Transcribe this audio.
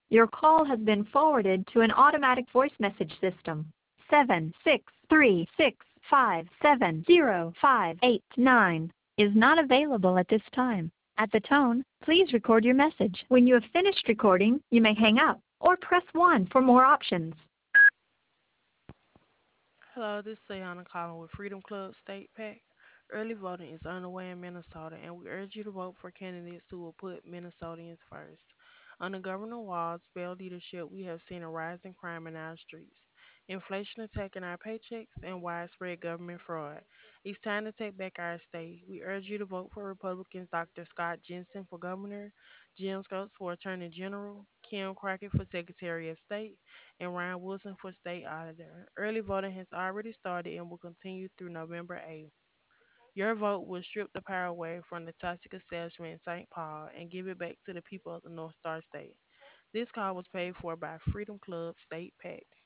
Your call has been forwarded to an automatic voice message system. 763657058 is not available at this time. At the tone, please record your message. When you have finished recording, you may hang up or press 1 for more options. Hello, this is Sayana calling with Freedom Club State PAC. Early voting is underway in Minnesota, and we urge you to vote for candidates who will put Minnesotans first. Under Governor Walz's bail leadership, we have seen a rise in crime in our streets, inflation attacking our paychecks, and widespread government fraud. It's time to take back our state. We urge you to vote for Republicans Dr. Scott Jensen for governor, Jim Scopes for attorney general, Kim Crockett for secretary of state, and Ryan Wilson for state auditor. Early voting has already started and will continue through November 8th. Your vote will strip the power away from the toxic establishment in St. Paul and give it back to the people of the North Star State. This call was paid for by Freedom Club State PAC.